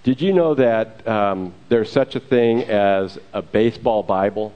Did you know that there's such a thing as a baseball Bible?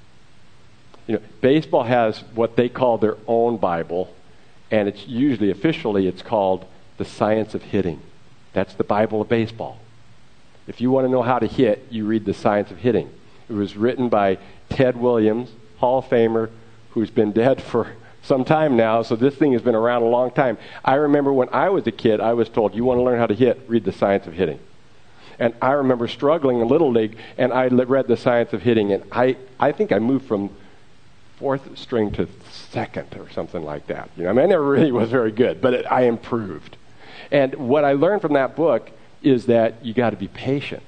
You know, baseball has what they call their own Bible, and it's usually, officially, it's called The Science of Hitting. That's the Bible of baseball. If you want to know how to hit, you read The Science of Hitting. It was written by Ted Williams, Hall of Famer, who's been dead for some time now, so this thing has been around a long time. I remember when I was a kid, I was told, you want to learn how to hit, read The Science of Hitting. And I remember struggling in Little League, and I read The Science of Hitting, and I think I moved from fourth string to second or something like that. You know, I mean, I never really was very good, but I improved. And what I learned from that book is that you got to be patient.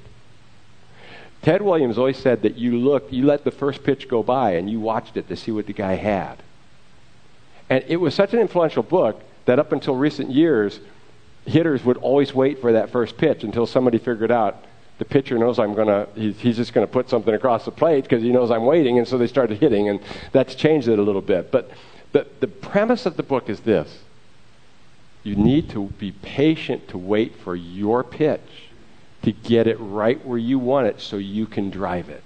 Ted Williams always said that you let the first pitch go by, and you watched it to see what the guy had. And it was such an influential book that up until recent years, hitters would always wait for that first pitch until somebody figured out the pitcher knows he's just going to put something across the plate because he knows I'm waiting, and so they started hitting, and that's changed it a little bit. But the premise of the book is this. You need to be patient to wait for your pitch to get it right where you want it so you can drive it.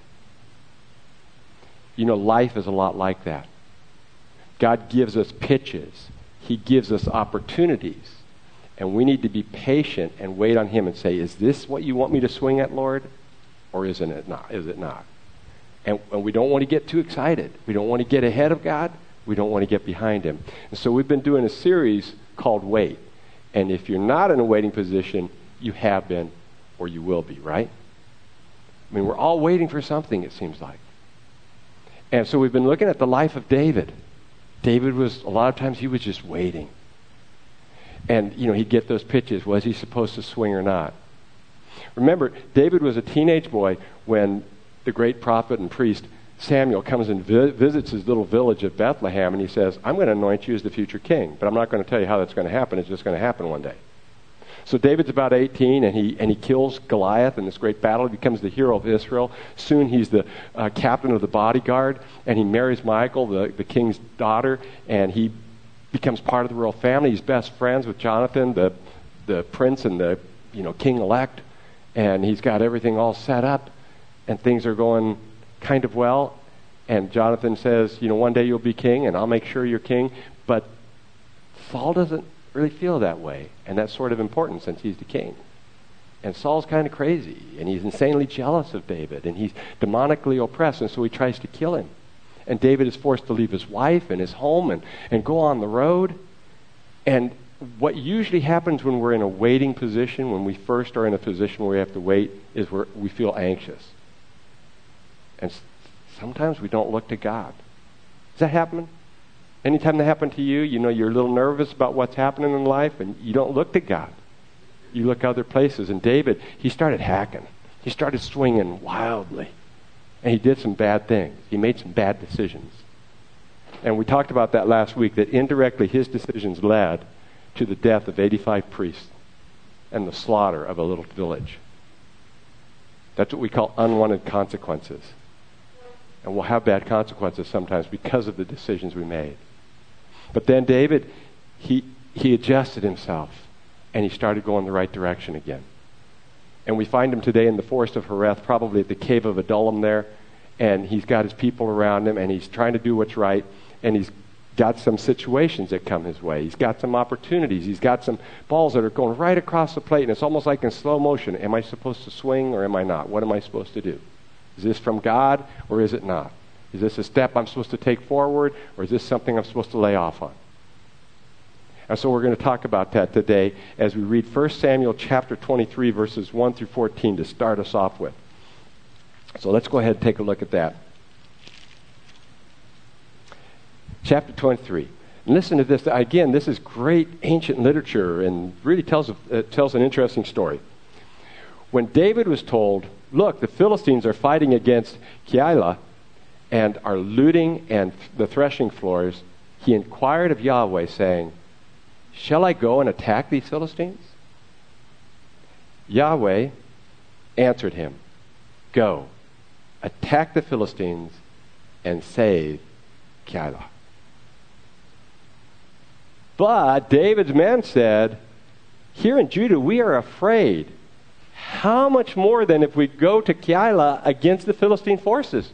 You know, life is a lot like that. God gives us pitches. He gives us opportunities. And we need to be patient and wait on Him and say, is this what you want me to swing at, Lord? Or is it not? And we don't want to get too excited. We don't want to get ahead of God. We don't want to get behind Him. And so we've been doing a series called Wait. And if you're not in a waiting position, you have been or you will be, right? I mean, we're all waiting for something, it seems like. And so we've been looking at the life of David. David was, a lot of times he was just waiting. And, you know, he'd get those pitches. Was he supposed to swing or not? Remember, David was a teenage boy when the great prophet and priest Samuel comes and visits his little village of Bethlehem, and he says, I'm going to anoint you as the future king, but I'm not going to tell you how that's going to happen. It's just going to happen one day. So David's about 18, and he kills Goliath in this great battle. He becomes the hero of Israel. Soon he's the captain of the bodyguard, and he marries Michal, the king's daughter, and he becomes part of the royal family. He's best friends with Jonathan, the prince and the king-elect, and he's got everything all set up, and things are going kind of well. And Jonathan says, one day you'll be king, and I'll make sure you're king. But Saul doesn't really feel that way, and that's sort of important since he's the king. And Saul's kind of crazy, and he's insanely jealous of David, and he's demonically oppressed, and so he tries to kill him. And David is forced to leave his wife and his home and go on the road. And what usually happens when we're in a waiting position, when we first are in a position where we have to wait, is we feel anxious. And sometimes we don't look to God. Does that happen? Anytime that happened to you, you're a little nervous about what's happening in life, and you don't look to God. You look other places. And David, he started hacking. He started swinging wildly. And he did some bad things. He made some bad decisions. And we talked about that last week, that indirectly his decisions led to the death of 85 priests and the slaughter of a little village. That's what we call unwanted consequences. And we'll have bad consequences sometimes because of the decisions we made. But then David, he adjusted himself, and he started going the right direction again. And we find him today in the forest of Hereth, probably at the cave of Adullam there, and he's got his people around him, and he's trying to do what's right, and he's got some situations that come his way. He's got some opportunities. He's got some balls that are going right across the plate, and it's almost like in slow motion. Am I supposed to swing or am I not? What am I supposed to do? Is this from God or is it not? Is this a step I'm supposed to take forward, or is this something I'm supposed to lay off on? And so we're going to talk about that today as we read 1 Samuel chapter 23, verses 1 through 14 to start us off with. So let's go ahead and take a look at that. Chapter 23. And listen to this. Again, this is great ancient literature and really tells an interesting story. When David was told, look, the Philistines are fighting against Keilah and are looting and the threshing floors, he inquired of Yahweh, saying, shall I go and attack these Philistines? Yahweh answered him, go, attack the Philistines and save Keilah. But David's men said, here in Judah we are afraid. How much more then if we go to Keilah against the Philistine forces?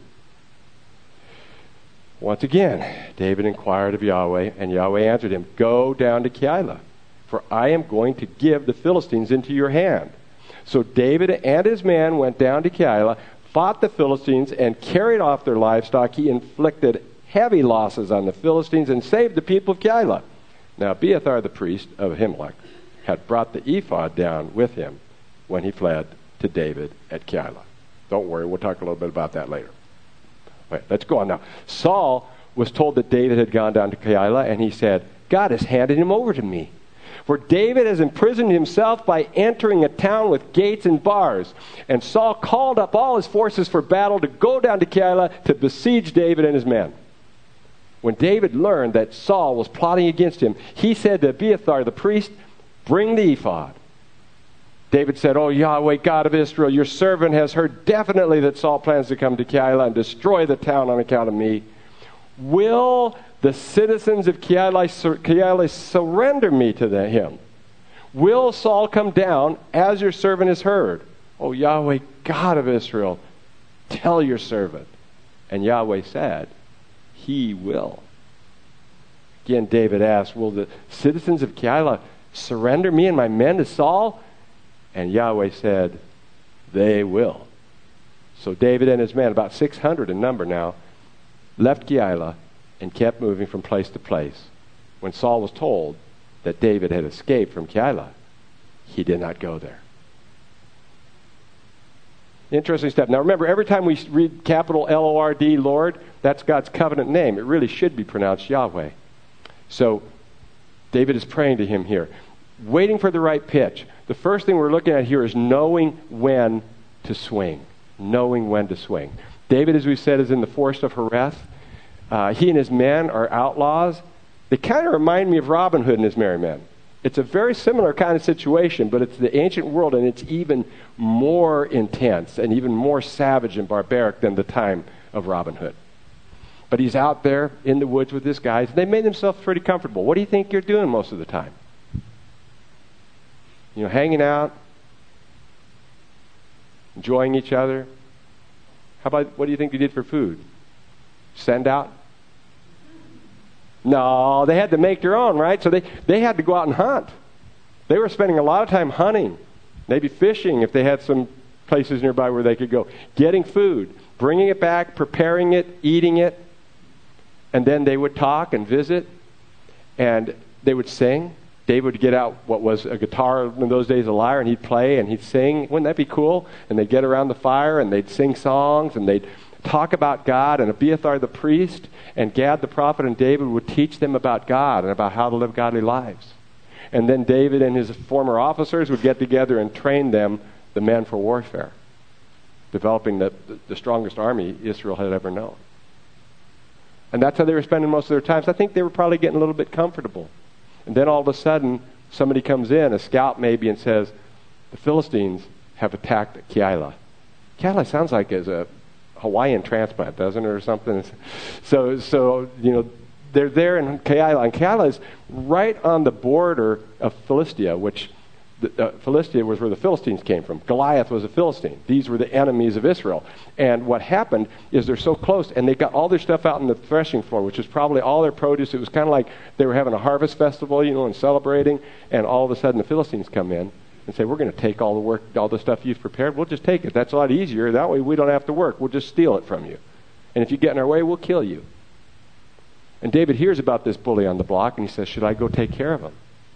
Once again, David inquired of Yahweh, and Yahweh answered him, Go down to Keilah, for I am going to give the Philistines into your hand. So David and his men went down to Keilah, fought the Philistines, and carried off their livestock. He inflicted heavy losses on the Philistines and saved the people of Keilah. Now Abiathar the priest of Ahimelech had brought the ephod down with him when he fled to David at Keilah. Don't worry, we'll talk a little bit about that later. Wait, let's go on now. Saul was told that David had gone down to Keilah, and he said, God has handed him over to me. For David has imprisoned himself by entering a town with gates and bars. And Saul called up all his forces for battle to go down to Keilah to besiege David and his men. When David learned that Saul was plotting against him, he said to Abiathar the priest, Bring the ephod. David said, O Yahweh, God of Israel, your servant has heard definitely that Saul plans to come to Keilah and destroy the town on account of me. Will the citizens of Keilah surrender me to him? Will Saul come down as your servant has heard? O Yahweh, God of Israel, tell your servant. And Yahweh said, He will. Again, David asked, Will the citizens of Keilah surrender me and my men to Saul? And Yahweh said, They will. So David and his men, about 600 in number now, left Keilah and kept moving from place to place. When Saul was told that David had escaped from Keilah, he did not go there. Interesting stuff. Now remember, every time we read capital L-O-R-D, Lord, that's God's covenant name. It really should be pronounced Yahweh. So David is praying to him here, waiting for the right pitch. The first thing we're looking at here is knowing when to swing. Knowing when to swing. David, as we said, is in the forest of Hereth. He and his men are outlaws. They kind of remind me of Robin Hood and his merry men. It's a very similar kind of situation, but it's the ancient world, and it's even more intense and even more savage and barbaric than the time of Robin Hood. But he's out there in the woods with his guys, and they made themselves pretty comfortable. What do you think you're doing most of the time? You know, hanging out, enjoying each other. How about, what do you think you did for food? Send out? No, they had to make their own, right? So they had to go out and hunt. They were spending a lot of time hunting, maybe fishing if they had some places nearby where they could go. Getting food, bringing it back, preparing it, eating it, and then they would talk and visit, and they would sing. David would get out what was a guitar in those days, a lyre, and he'd play and he'd sing. Wouldn't that be cool? And they'd get around the fire and they'd sing songs and they'd talk about God. And Abiathar the priest and Gad the prophet and David would teach them about God and about how to live godly lives. And then David and his former officers would get together and train them, the men, for warfare, developing the strongest army Israel had ever known. And that's how they were spending most of their time. So I think they were probably getting a little bit comfortable. And then all of a sudden, somebody comes in, a scout maybe, and says, the Philistines have attacked Keilah. Keilah sounds like as a Hawaiian transplant, doesn't it, or something? So you know, they're there in Keilah. And Keilah is right on the border of Philistia, which Philistia was where the Philistines came from. Goliath was a Philistine. These were the enemies of Israel. And what happened is they're so close, and they got all their stuff out on the threshing floor, which is probably all their produce. It was kind of like they were having a harvest festival, you know, and celebrating, and all of a sudden the Philistines come in and say, we're going to take all the work, all the stuff you've prepared. We'll just take it. That's a lot easier. That way we don't have to work. We'll just steal it from you. And if you get in our way, we'll kill you. And David hears about this bully on the block, and he says, should I go take care of him?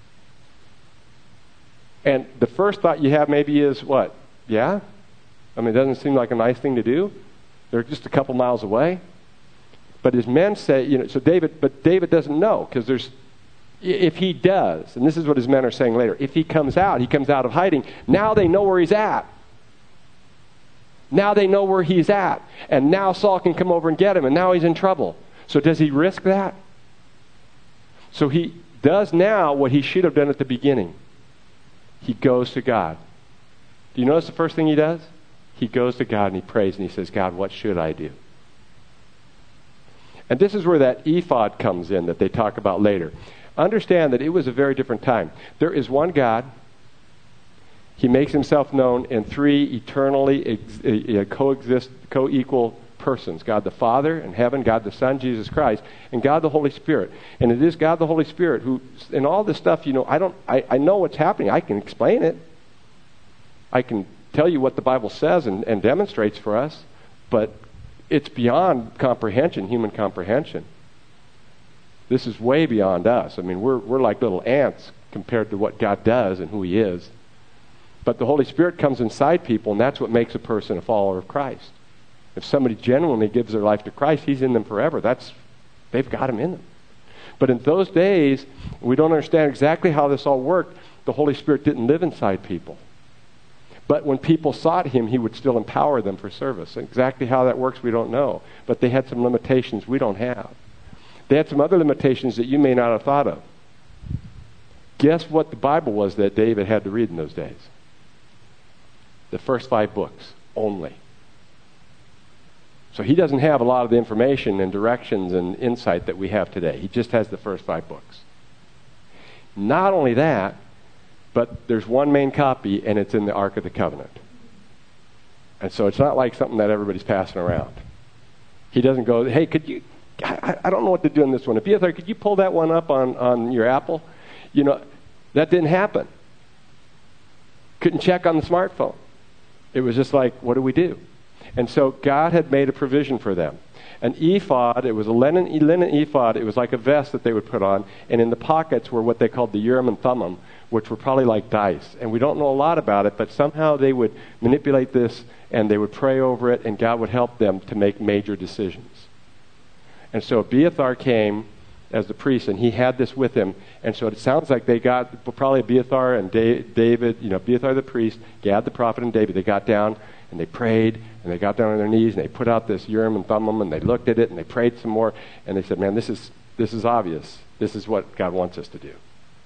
And the first thought you have maybe is what? Yeah? I mean, it doesn't seem like a nice thing to do. They're just a couple miles away. But his men say, you know, but David doesn't know, because if he does, and this is what his men are saying later, if he comes out of hiding, now they know where he's at. Now they know where he's at. And now Saul can come over and get him, and now he's in trouble. So does he risk that? So he does now what he should have done at the beginning. He goes to God. Do you notice the first thing he does? He goes to God and he prays and he says, God, what should I do? And this is where that ephod comes in that they talk about later. Understand that it was a very different time. There is one God, He makes himself known in three eternally co-equal persons. God the Father in heaven, God the Son, Jesus Christ, and God the Holy Spirit. And it is God the Holy Spirit who, in all this stuff, I know what's happening. I can explain it. I can tell you what the Bible says and demonstrates for us, but it's beyond comprehension, human comprehension. This is way beyond us. I mean, we're like little ants compared to what God does and who He is. But the Holy Spirit comes inside people, and that's what makes a person a follower of Christ. If somebody genuinely gives their life to Christ, He's in them forever. They've got Him in them. But in those days, we don't understand exactly how this all worked. The Holy Spirit didn't live inside people. But when people sought Him, He would still empower them for service. Exactly how that works, we don't know. But they had some limitations we don't have. They had some other limitations that you may not have thought of. Guess what the Bible was that David had to read in those days? The first 5 books only. So he doesn't have a lot of the information and directions and insight that we have today. He just has the first 5 books. Not only that, but there's one main copy, and it's in the Ark of the Covenant. And so it's not like something that everybody's passing around. He doesn't go, hey, could you, I don't know what to do in this one. Abiathar, could you pull that one up on your Apple? That didn't happen. Couldn't check on the smartphone. It was just like, what do we do? And so God had made a provision for them. An ephod, it was a linen ephod. It was like a vest that they would put on. And in the pockets were what they called the Urim and Thummim, which were probably like dice. And we don't know a lot about it, but somehow they would manipulate this and they would pray over it, and God would help them to make major decisions. And so Abiathar came as the priest, and he had this with him. And so it sounds like they got, probably Abiathar and David, Abiathar the priest, Gad the prophet, and David, they got down and they prayed, and they got down on their knees, and they put out this Urim and Thummim, and they looked at it, and they prayed some more, and they said, man, this is obvious. This is what God wants us to do.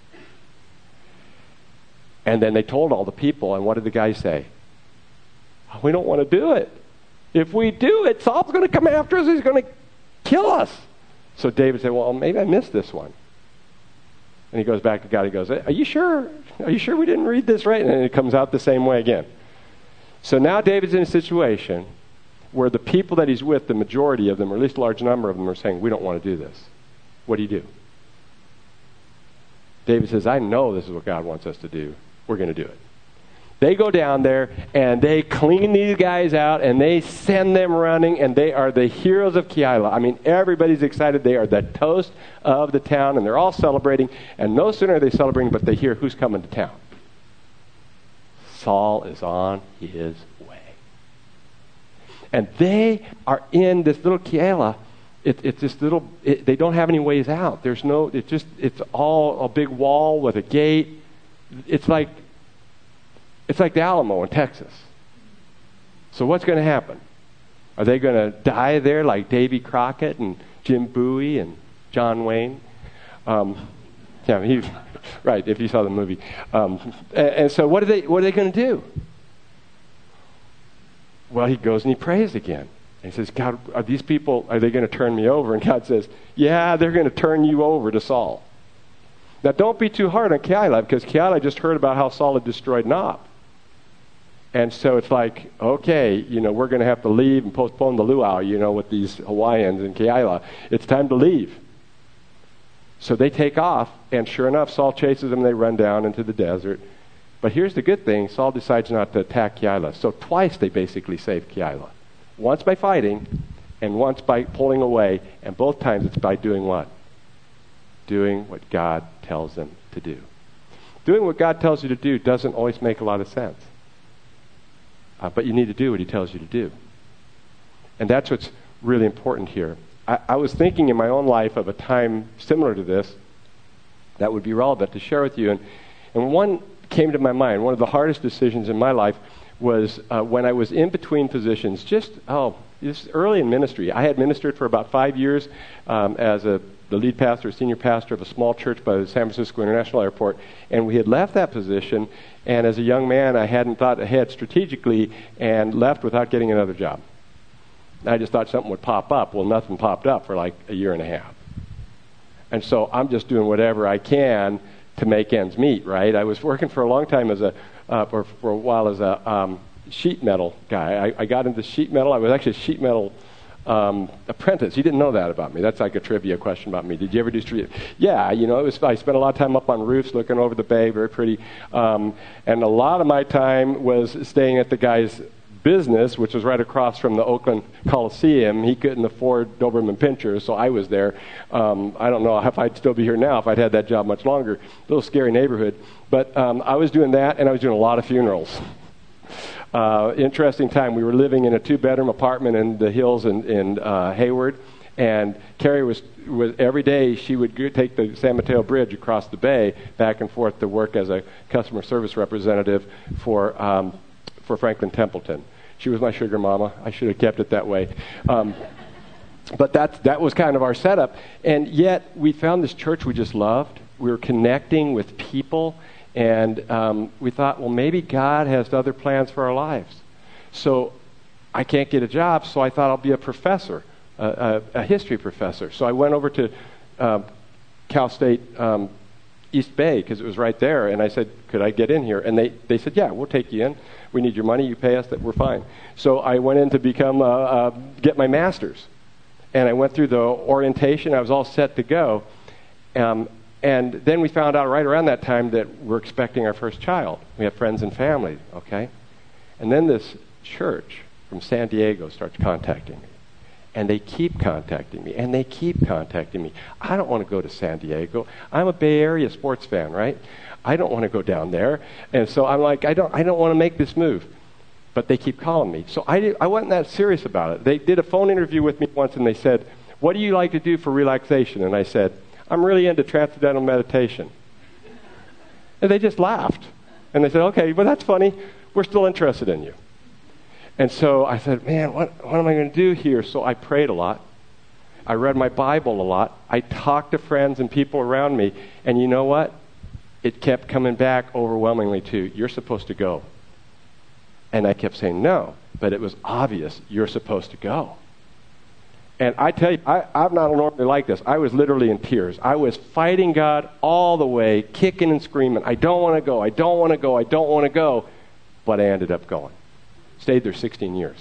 And then they told all the people, and what did the guy say? Oh, we don't want to do it. If we do it, Saul's going to come after us. He's going to kill us. So David said, well, maybe I missed this one. And he goes back to God. He goes, are you sure? Are you sure we didn't read this right? And then it comes out the same way again. So now David's in a situation where the people that he's with, the majority of them, or at least a large number of them, are saying, we don't want to do this. What do you do? David says, I know this is what God wants us to do. We're going to do it. They go down there, and they clean these guys out, and they send them running, and they are the heroes of Keilah. I mean, everybody's excited. They are the toast of the town, and they're all celebrating. And no sooner are they celebrating, but they hear who's coming to town. Saul is on his way. And they are in this little Keilah. It's this little, they don't have any ways out. There's no, it's all a big wall with a gate. It's like the Alamo in Texas. So what's going to happen? Are they going to die there like Davy Crockett and Jim Bowie and John Wayne? Right, if you saw the movie. And so what are they going to do? Well, he goes and he prays again. And he says, God, are these people, are they going to turn me over? And God says, yeah, they're going to turn you over to Saul. Now, don't be too hard on Keilah, because Keilah just heard about how Saul had destroyed Nob. And so it's like, okay, we're going to have to leave and postpone the luau, with these Hawaiians in Keilah. It's time to leave. So they take off, and sure enough, Saul chases them, and they run down into the desert. But here's the good thing. Saul decides not to attack Keilah. So twice they basically save Keilah. Once by fighting, and once by pulling away, and both times it's by doing what? Doing what God tells them to do. Doing what God tells you to do doesn't always make a lot of sense. But you need to do what He tells you to do. And that's what's really important here. I was thinking in my own life of a time similar to this that would be relevant to share with you. And one came to my mind. One of the hardest decisions in my life was when I was in between positions, this early in ministry. I had ministered for about 5 years as the lead pastor, senior pastor of a small church by the San Francisco International Airport, and we had left that position, and as a young man, I hadn't thought ahead strategically and left without getting another job. I just thought something would pop up. Well, nothing popped up for like a year and a half. And so I'm just doing whatever I can to make ends meet, right? I was working for a long time as a for a while as a sheet metal guy. I got into sheet metal. I was actually a sheet metal apprentice. You didn't know that about me. That's like a trivia question about me. Did you ever do street? Yeah, you know, I spent a lot of time up on roofs looking over the bay, very pretty. And a lot of my time was staying at the guy's business, which was right across from the Oakland Coliseum. He couldn't afford Doberman Pinschers, so I was there. I don't know if I'd still be here now if I'd had that job much longer. A little scary neighborhood. But I was doing that, and I was doing a lot of funerals. Interesting time. We were living in a 2-bedroom apartment in the hills in Hayward, and Carrie was every day she would take the San Mateo Bridge across the bay back and forth to work as a customer service representative for Franklin Templeton. She was my sugar mama. I should have kept it that way. But that was kind of our setup. And yet we found this church we just loved. We were connecting with people. And we thought, well, maybe God has other plans for our lives. So I can't get a job, so I thought I'll be a professor, a history professor. So I went over to Cal State East Bay, because it was right there, and I said, could I get in here? And they said, yeah, we'll take you in. We need your money. You pay us. That we're fine. So I went in to get my master's. And I went through the orientation. I was all set to go. And then we found out right around that time that we're expecting our first child. We have friends and family, okay? And then this church from San Diego starts contacting me. And they keep contacting me, and they keep contacting me. I don't want to go to San Diego. I'm a Bay Area sports fan, right? I don't want to go down there. And so I'm like, I don't want to make this move. But they keep calling me. So I wasn't that serious about it. They did a phone interview with me once, and they said, what do you like to do for relaxation? And I said, I'm really into transcendental meditation. And they just laughed. And they said, okay, well, that's funny. We're still interested in you. And so I said, man, what am I going to do here? So I prayed a lot. I read my Bible a lot. I talked to friends and people around me. And you know what? It kept coming back overwhelmingly to, you're supposed to go. And I kept saying no. But it was obvious, you're supposed to go. And I tell you, I'm not normally like this. I was literally in tears. I was fighting God all the way, kicking and screaming. I don't want to go. I don't want to go. I don't want to go. But I ended up going. Stayed there 16 years.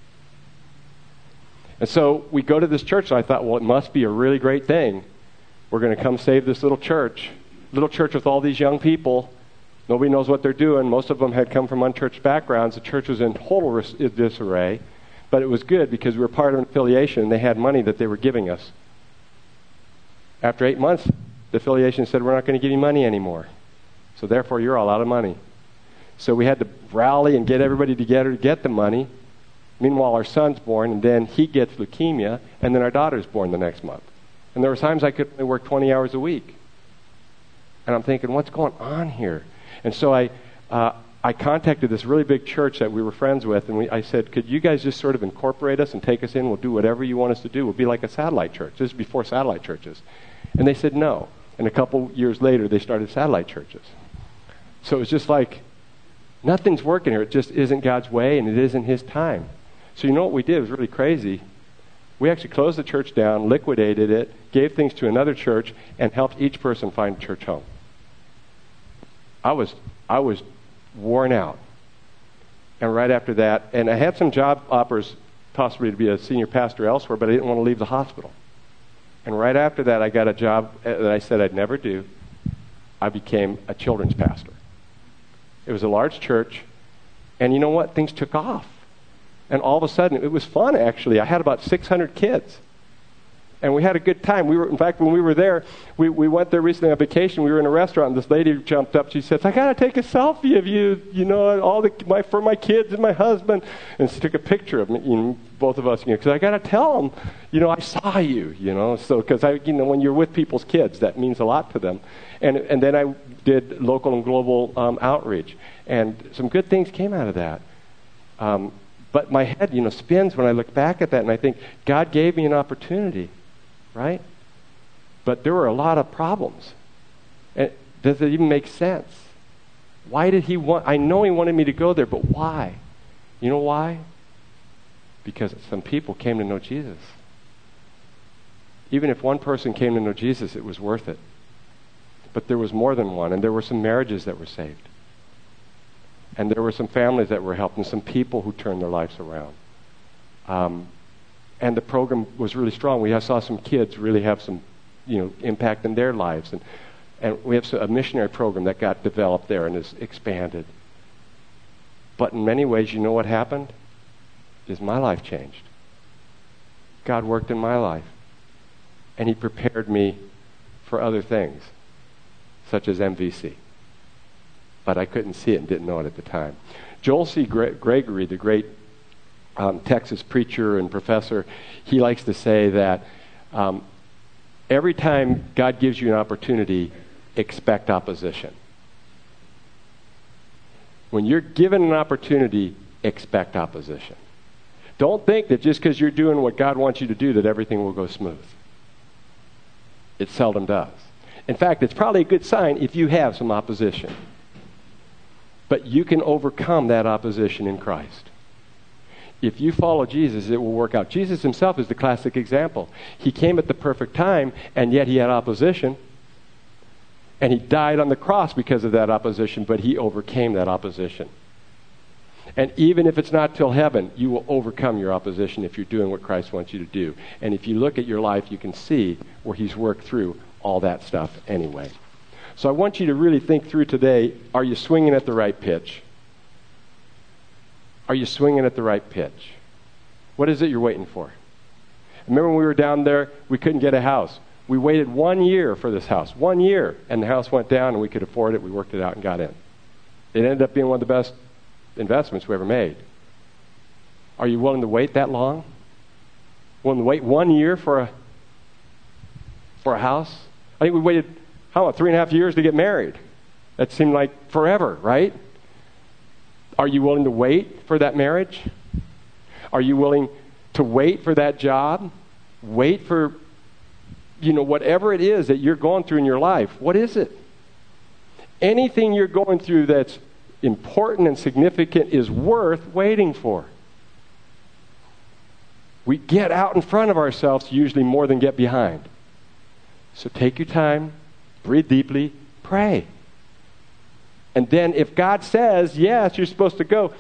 And so we go to this church, and I thought, well, it must be a really great thing. We're going to come save this little church with all these young people. Nobody knows what they're doing. Most of them had come from unchurched backgrounds. The church was in total disarray. But it was good because we were part of an affiliation, and they had money that they were giving us. After 8 months, the affiliation said, we're not going to give you money anymore. So therefore, you're all out of money. So we had to rally and get everybody together to get the money. Meanwhile, our son's born, and then he gets leukemia, and then our daughter's born the next month. And there were times I could only work 20 hours a week. And I'm thinking, what's going on here? And so I contacted this really big church that we were friends with, and I said, could you guys just sort of incorporate us and take us in? We'll do whatever you want us to do. We'll be like a satellite church. This is before satellite churches. And they said no. And a couple years later, they started satellite churches. So it was just like, nothing's working here. It just isn't God's way, and it isn't His time. So you know what we did? It was really crazy. We actually closed the church down, liquidated it, gave things to another church, and helped each person find a church home. I was worn out. And right after that, and I had some job offers possibly to be a senior pastor elsewhere, but I didn't want to leave the hospital. And right after that, I got a job that I said I'd never do. I became a children's pastor. It was a large church, and you know what? Things took off. And all of a sudden, it was fun, actually. I had about 600 kids. And we had a good time. In fact, when we were there, we went there recently on vacation. We were in a restaurant, and this lady jumped up. She says, I got to take a selfie of you, for my kids and my husband. And she took a picture of me, both of us, because I got to tell them, I saw you, So, because when you're with people's kids, that means a lot to them. And then I did local and global outreach. And some good things came out of that. But my head, spins when I look back at that, and I think, God gave me an opportunity. Right? But there were a lot of problems. And does it even make sense? Why did He want... I know He wanted me to go there, but why? You know why? Because some people came to know Jesus. Even if one person came to know Jesus, it was worth it. But there was more than one, and there were some marriages that were saved. And there were some families that were helped and some people who turned their lives around. And the program was really strong. We saw some kids really have some, impact in their lives. And we have a missionary program that got developed there and is expanded. But in many ways, you know what happened? Is my life changed. God worked in my life. And He prepared me for other things, such as MVC. But I couldn't see it and didn't know it at the time. Joel C. Gregory, the great Texas preacher and professor, he likes to say that every time God gives you an opportunity, expect opposition. When you're given an opportunity, expect opposition. Don't think that just because you're doing what God wants you to do that everything will go smooth. It seldom does. In fact, it's probably a good sign if you have some opposition. But you can overcome that opposition in Christ. If you follow Jesus, it will work out. Jesus himself is the classic example. He came at the perfect time, and yet he had opposition. And he died on the cross because of that opposition, but he overcame that opposition. And even if it's not till heaven, you will overcome your opposition if you're doing what Christ wants you to do. And if you look at your life, you can see where he's worked through all that stuff anyway. So I want you to really think through today, are you swinging at the right pitch? Are you swinging at the right pitch? What is it you're waiting for? Remember when we were down there, we couldn't get a house. We waited 1 year for this house, 1 year, and the house went down and we could afford it. We worked it out and got in. It ended up being one of the best investments we ever made. Are you willing to wait that long? Willing to wait 1 year for a house? I think we waited, 3.5 years to get married. That seemed like forever, right? Are you willing to wait for that marriage? Are you willing to wait for that job? Wait for, whatever it is that you're going through in your life. What is it? Anything you're going through that's important and significant is worth waiting for. We get out in front of ourselves usually more than get behind. So take your time, breathe deeply, pray. And then if God says, yes, you're supposed to go.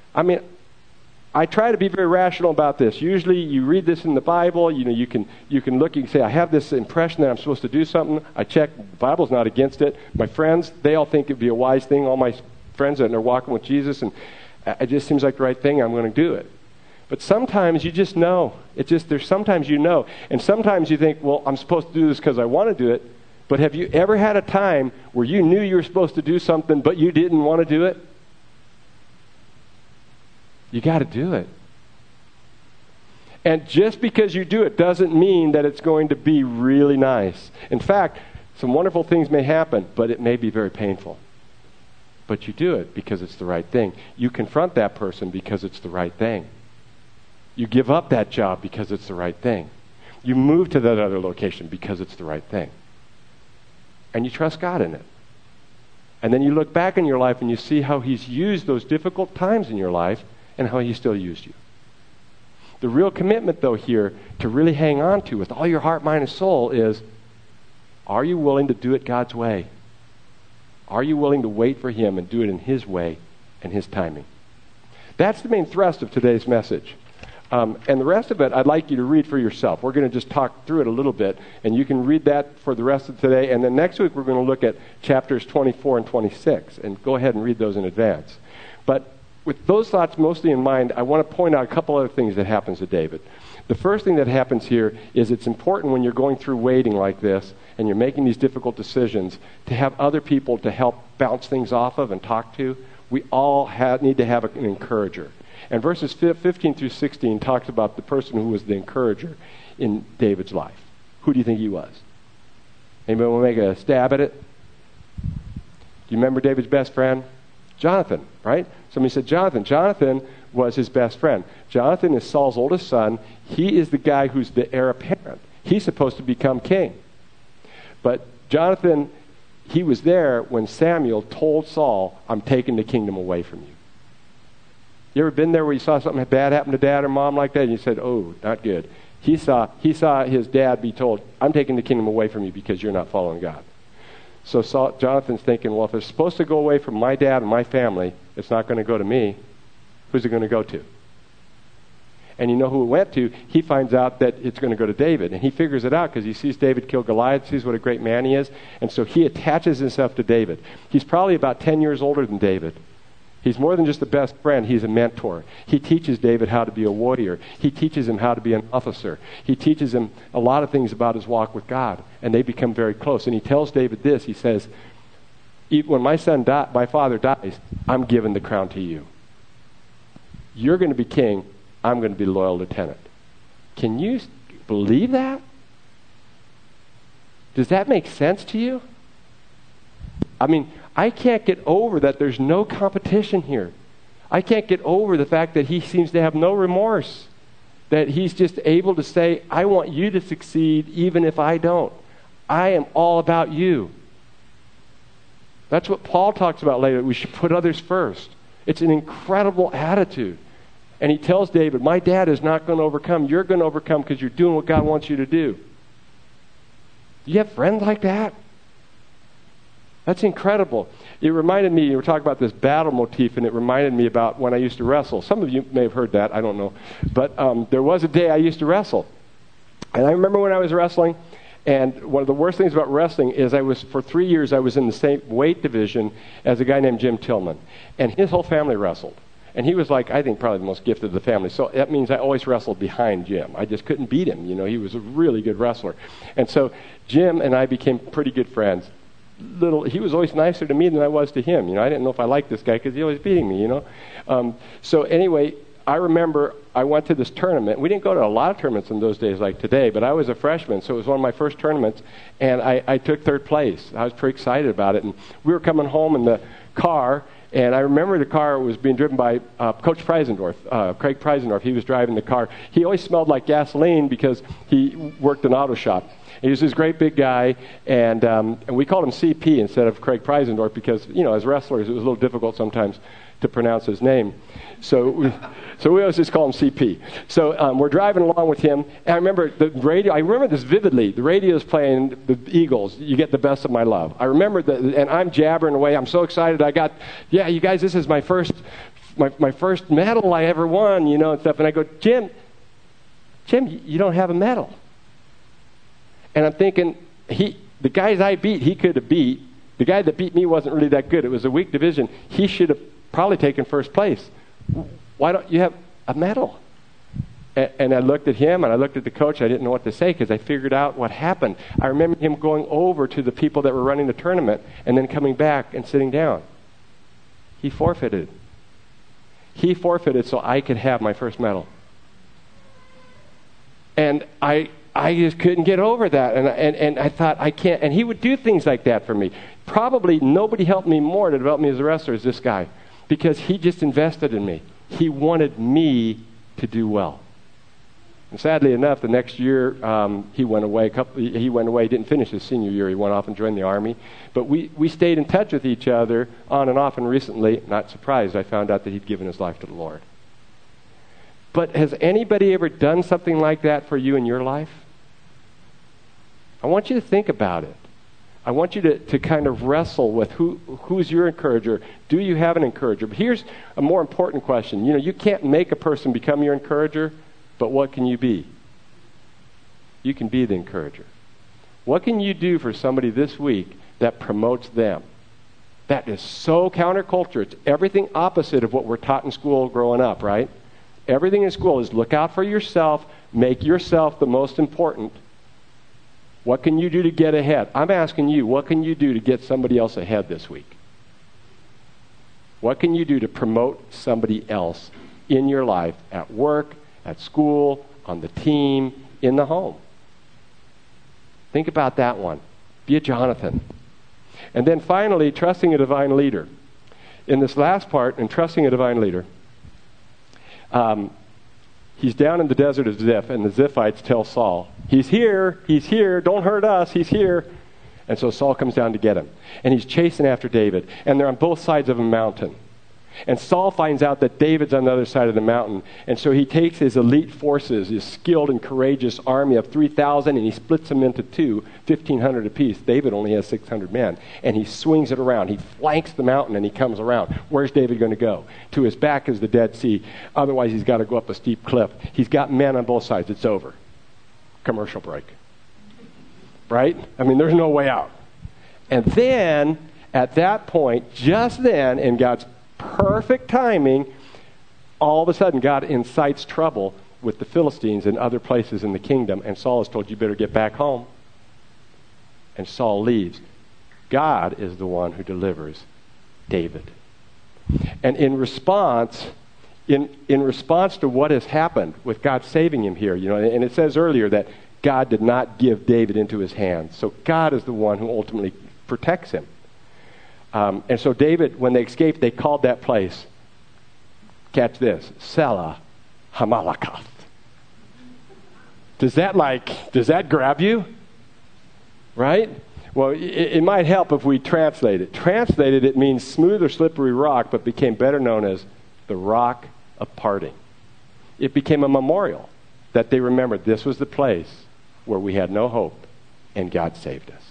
I try to be very rational about this. Usually you read this in the Bible, you can look, you can say, I have this impression that I'm supposed to do something. I check, the Bible's not against it. My friends, they all think it'd be a wise thing. All my friends that are walking with Jesus, and it just seems like the right thing, I'm going to do it. But sometimes you just know. There's sometimes you know. And sometimes you think, well, I'm supposed to do this because I want to do it. But have you ever had a time where you knew you were supposed to do something, but you didn't want to do it? You got to do it. And just because you do it doesn't mean that it's going to be really nice. In fact, some wonderful things may happen, but it may be very painful. But you do it because it's the right thing. You confront that person because it's the right thing. You give up that job because it's the right thing. You move to that other location because it's the right thing. And you trust God in it. And then you look back in your life and you see how he's used those difficult times in your life and how he still used you. The real commitment, though, here to really hang on to with all your heart, mind, and soul is, are you willing to do it God's way? Are you willing to wait for him and do it in his way and his timing? That's the main thrust of today's message. And the rest of it, I'd like you to read for yourself. We're going to just talk through it a little bit, and you can read that for the rest of today. And then next week, we're going to look at chapters 24 and 26, and go ahead and read those in advance. But with those thoughts mostly in mind, I want to point out a couple other things that happens to David. The first thing that happens here is it's important when you're going through waiting like this, and you're making these difficult decisions, to have other people to help bounce things off of and talk to. We all need to have an encourager. And verses 15 through 16 talks about the person who was the encourager in David's life. Who do you think he was? Anybody want to make a stab at it? Do you remember David's best friend? Jonathan, right? Somebody said Jonathan. Jonathan was his best friend. Jonathan is Saul's oldest son. He is the guy who's the heir apparent. He's supposed to become king. But Jonathan, he was there when Samuel told Saul, I'm taking the kingdom away from you. You ever been there where you saw something bad happen to dad or mom like that, and you said, oh, not good. He saw his dad be told, I'm taking the kingdom away from you because you're not following God. So Jonathan's thinking, well, if it's supposed to go away from my dad and my family, It's not going to go to me. Who's it going to go to? And you know who it went to? He finds out that it's going to go to David. And he figures it out because he sees David kill Goliath, sees what a great man he is. And so he attaches himself to David. He's probably about 10 years older than David. He's more than just a best friend. He's a mentor. He teaches David how to be a warrior. He teaches him how to be an officer. He teaches him a lot of things about his walk with God. And they become very close. And he tells David this. He says, when my father dies, I'm giving the crown to you. You're going to be king. I'm going to be loyal lieutenant. Can you believe that? Does that make sense to you? I mean, I can't get over that there's no competition here. I can't get over the fact that he seems to have no remorse. That he's just able to say, I want you to succeed even if I don't. I am all about you. That's what Paul talks about later. We should put others first. It's an incredible attitude. And he tells David, my dad is not going to overcome. You're going to overcome because you're doing what God wants you to do. Do you have friends like that? That's incredible. It reminded me, you were talking about this battle motif, and it reminded me about when I used to wrestle. Some of you may have heard that, I don't know. But there was a day I used to wrestle. And I remember when I was wrestling, and one of the worst things about wrestling is for 3 years, I was in the same weight division as a guy named Jim Tillman. And his whole family wrestled. And he was like, I think, probably the most gifted of the family. So that means I always wrestled behind Jim. I just couldn't beat him. You know, he was a really good wrestler. And so Jim and I became pretty good friends. He was always nicer to me than I was to him. You know, I didn't know if I liked this guy because he was beating me, you know. So anyway, I remember I went to this tournament. We didn't go to a lot of tournaments in those days like today, but I was a freshman, so it was one of my first tournaments, and I took third place. I was pretty excited about it. And we were coming home in the car, and I remember the car was being driven by Coach Preisendorf, Craig Preisendorf. He was driving the car. He always smelled like gasoline because he worked in an auto shop. He was this great big guy, and we called him CP instead of Craig Preisendorf because, you know, as wrestlers, it was a little difficult sometimes to pronounce his name. So we always just call him CP. So we're driving along with him, and I remember the radio. I remember this vividly. The radio is playing the Eagles, You Get the Best of My Love. I remember that, and I'm jabbering away. I'm so excited. You guys, this is my first medal I ever won, you know, and stuff. And I go, Jim, you don't have a medal. And I'm thinking, the guys I beat, he could have beat. The guy that beat me wasn't really that good. It was a weak division. He should have probably taken first place. Why don't you have a medal? And I looked at him, and I looked at the coach. I didn't know what to say because I figured out what happened. I remember him going over to the people that were running the tournament and then coming back and sitting down. He forfeited. He forfeited so I could have my first medal. And I just couldn't get over that. And I thought, I can't. And he would do things like that for me. Probably nobody helped me more to develop me as a wrestler as this guy because he just invested in me. He wanted me to do well. And sadly enough, the next year he went away. He went away, didn't finish his senior year. He went off and joined the Army. But we stayed in touch with each other on and off. And recently, not surprised, I found out that he'd given his life to the Lord. But has anybody ever done something like that for you in your life? I want you to think about it. I want you to kind of wrestle with who's your encourager. Do you have an encourager? But here's a more important question. You know, you can't make a person become your encourager, but what can you be? You can be the encourager. What can you do for somebody this week that promotes them? That is so counterculture. It's everything opposite of what we're taught in school growing up, right? Everything in school is look out for yourself, make yourself the most important. What can you do to get ahead? I'm asking you, what can you do to get somebody else ahead this week? What can you do to promote somebody else in your life, at work, at school, on the team, in the home? Think about that one. Be a Jonathan. And then finally, trusting a divine leader. In this last part, in trusting a divine leader, he's down in the desert of Ziph, and the Ziphites tell Saul, he's here, don't hurt us, he's here. And so Saul comes down to get him. And he's chasing after David. And they're on both sides of a mountain. And Saul finds out that David's on the other side of the mountain. And so he takes his elite forces, his skilled and courageous army of 3,000, and he splits them into two, 1,500 apiece. David only has 600 men. And he swings it around. He flanks the mountain and he comes around. Where's David going to go? To his back is the Dead Sea. Otherwise, he's got to go up a steep cliff. He's got men on both sides. It's over. Commercial break. Right? I mean, there's no way out. And then, at that point, just then, in God's perfect timing, all of a sudden God incites trouble with the Philistines and other places in the kingdom, and Saul is told, you better get back home. And Saul leaves. God is the one who delivers David. And in response to what has happened with God saving him here, and it says earlier that God did not give David into his hands. So God is the one who ultimately protects him. And so David, when they escaped, they called that place, catch this, Selah Hamalakath. Does that grab you? Right? Well, it might help if we translate it. Translated, it means smooth or slippery rock, but became better known as the rock of parting. It became a memorial that they remembered this was the place where we had no hope, and God saved us.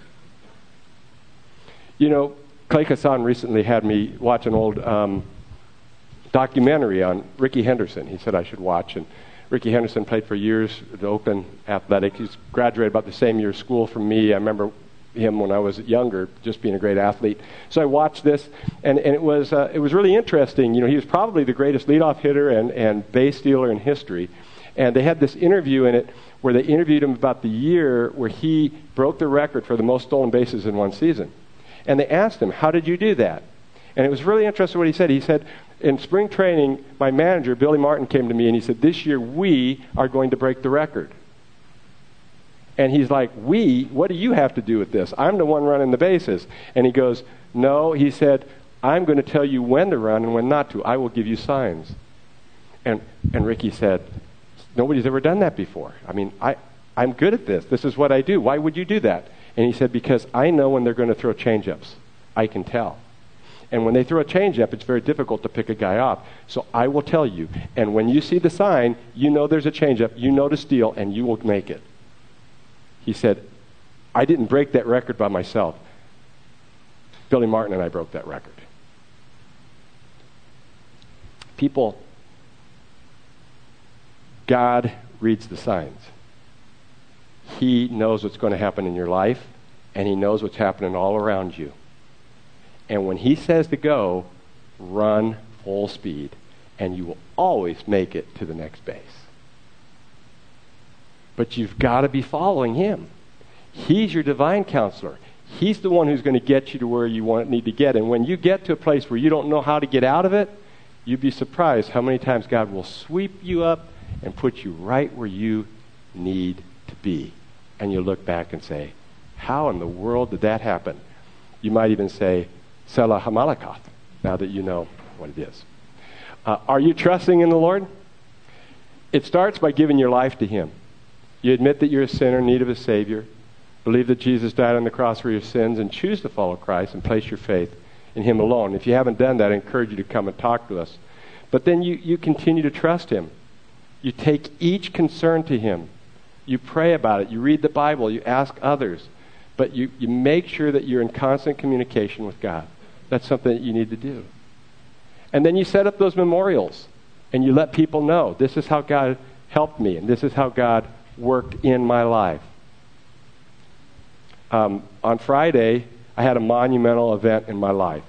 Clay Kassan recently had me watch an old documentary on Ricky Henderson. He said I should watch. And Ricky Henderson played for years at Oakland Athletics. He's graduated about the same year of school from me. I remember him when I was younger, just being a great athlete. So I watched this, and it was really interesting. He was probably the greatest leadoff hitter and base stealer in history. And they had this interview in it where they interviewed him about the year where he broke the record for the most stolen bases in one season. And they asked him, how did you do that? And it was really interesting what he said. He said, in spring training, my manager, Billy Martin, came to me and he said, this year we are going to break the record. And he's like, what do you have to do with this? I'm the one running the bases. And he goes, no, he said, I'm going to tell you when to run and when not to. I will give you signs. And Ricky said, nobody's ever done that before. I mean, I'm good at this. This is what I do. Why would you do that? And he said, because I know when they're going to throw change-ups. I can tell. And when they throw a change-up, it's very difficult to pick a guy off. So I will tell you. And when you see the sign, you know there's a change-up, you know to steal, and you will make it. He said, I didn't break that record by myself. Billy Martin and I broke that record. People, God reads the signs. He knows what's going to happen in your life, and he knows what's happening all around you. And when he says to go, run full speed, and you will always make it to the next base. But you've got to be following him. He's your divine counselor. He's the one who's going to get you to where you need to get. And when you get to a place where you don't know how to get out of it, you'd be surprised how many times God will sweep you up and put you right where you need to be. And you look back and say, how in the world did that happen? You might even say, Selah Hamalakath, now that you know what it is. Are you trusting in the Lord? It starts by giving your life to him. You admit that you're a sinner in need of a Savior, believe that Jesus died on the cross for your sins, and choose to follow Christ and place your faith in him alone. If you haven't done that, I encourage you to come and talk to us. But then you continue to trust him. You take each concern to him. You pray about it. You read the Bible. You ask others. But you make sure that you're in constant communication with God. That's something that you need to do. And then you set up those memorials. And you let people know, this is how God helped me. And this is how God worked in my life. On Friday, I had a monumental event in my life.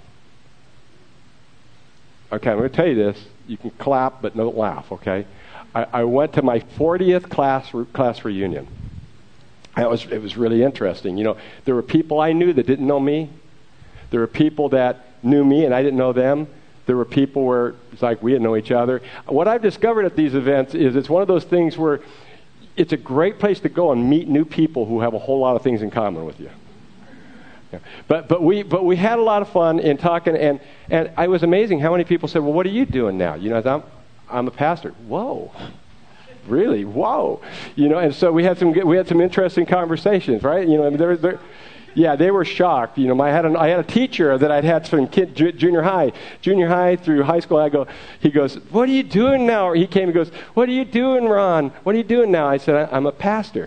Okay, I'm going to tell you this. You can clap, but don't laugh, okay? I went to my 40th class reunion. It was really interesting. There were people I knew that didn't know me. There were people that knew me and I didn't know them. There were people where it's like we didn't know each other. What I've discovered at these events is it's one of those things where it's a great place to go and meet new people who have a whole lot of things in common with you. Yeah. But we had a lot of fun in talking, and it was amazing how many people said, well, what are you doing now? I'm a pastor. Whoa. Really? Whoa. And so we had some interesting conversations, right? Yeah, they were shocked. I had a teacher that I'd had from junior high through high school. He goes, "What are you doing now?" Or he came and goes, "What are you doing, Ron? What are you doing now?" I said, "I'm a pastor."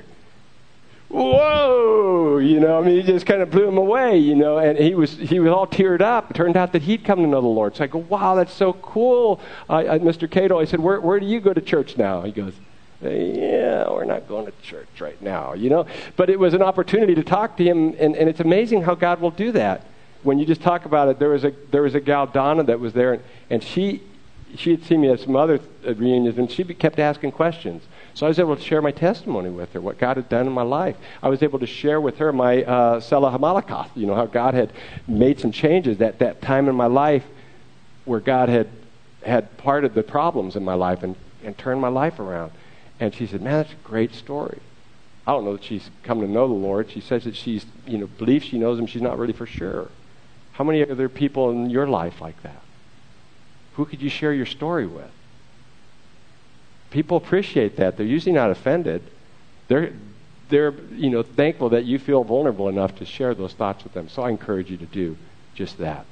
Whoa! He just kind of blew him away, and he was all teared up. It turned out that he'd come to know the Lord. So I go, "Wow, that's so cool." Mr. Cato, I said, where do you go to church now? He goes, "Yeah, we're not going to church right now, But it was an opportunity to talk to him, and it's amazing how God will do that. When you just talk about it, there was a gal, Donna, that was there, and she had seen me at some other reunions, and she kept asking questions. So I was able to share my testimony with her, what God had done in my life. I was able to share with her my Selah Hamalakath, how God had made some changes at that time in my life where God had parted the problems in my life and turned my life around. And she said, "Man, that's a great story." I don't know that she's come to know the Lord. She says that she's, believes she knows him. She's not really for sure. How many other people in your life like that? Who could you share your story with? People appreciate that. They're usually not offended. They're thankful that you feel vulnerable enough to share those thoughts with them. So I encourage you to do just that.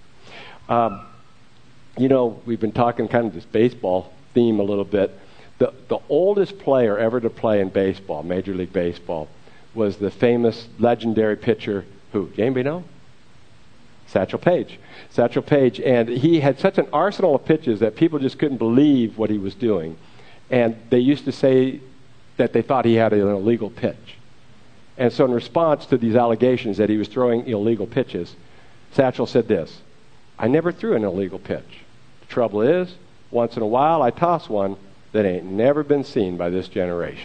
We've been talking kind of this baseball theme a little bit. The oldest player ever to play in baseball, Major League Baseball, was the famous legendary pitcher, who? Anybody know? Satchel Paige. Satchel Paige. And he had such an arsenal of pitches that people just couldn't believe what he was doing. And they used to say that they thought he had an illegal pitch. And so in response to these allegations that he was throwing illegal pitches, Satchel said this: "I never threw an illegal pitch. The trouble is, once in a while I toss one that ain't never been seen by this generation."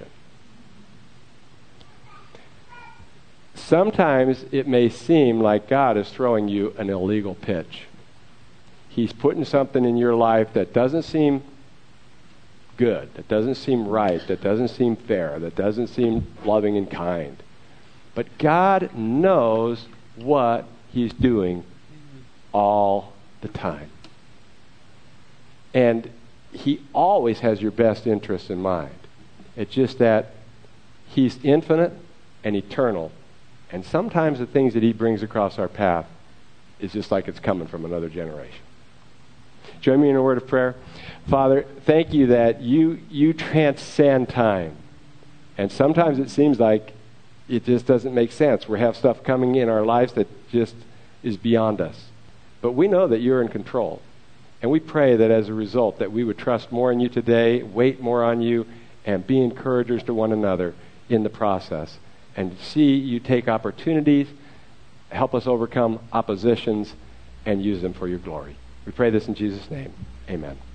Sometimes it may seem like God is throwing you an illegal pitch. He's putting something in your life that doesn't seem good, that doesn't seem right, that doesn't seem fair, that doesn't seem loving and kind. But God knows what he's doing all the time. And he always has your best interests in mind. It's just that he's infinite and eternal. And sometimes the things that he brings across our path is just like it's coming from another generation. Join me in a word of prayer. Father, thank you that you transcend time. And sometimes it seems like it just doesn't make sense. We have stuff coming in our lives that just is beyond us. But we know that you're in control. And we pray that as a result that we would trust more in you today, wait more on you, and be encouragers to one another in the process. And see you take opportunities, help us overcome oppositions, and use them for your glory. We pray this in Jesus' name. Amen.